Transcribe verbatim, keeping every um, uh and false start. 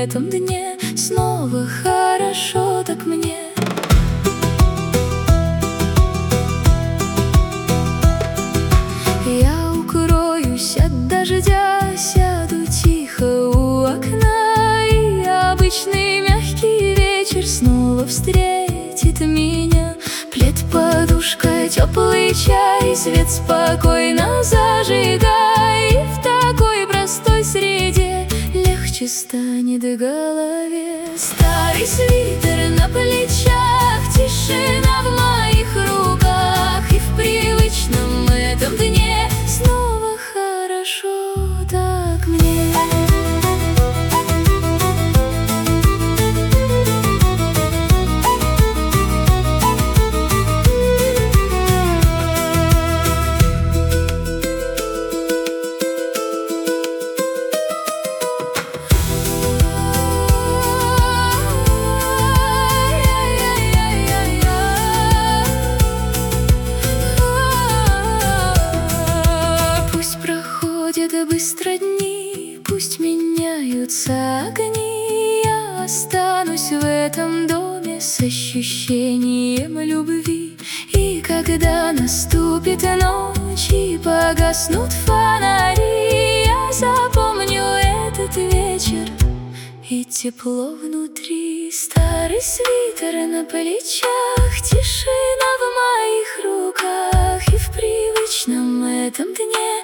этом дне снова хорошо так мне. Я укроюсь от дождя, сяду тихо у окна, и обычный мягкий вечер снова встретит меня. Плед, подушка, теплый чай, свет спокойно зажигай, и в такой простой среде легче станет голове. Старый свитер на плечах, тишина в моих руках, и в привычном этом дне снова хорошо так мне. Быстро дни, пусть меняются огни, я останусь в этом доме с ощущением любви. И когда наступит ночь и погаснут фонари, я запомню этот вечер и тепло внутри. Старый свитер на плечах, тишина в моих руках, и в привычном этом дне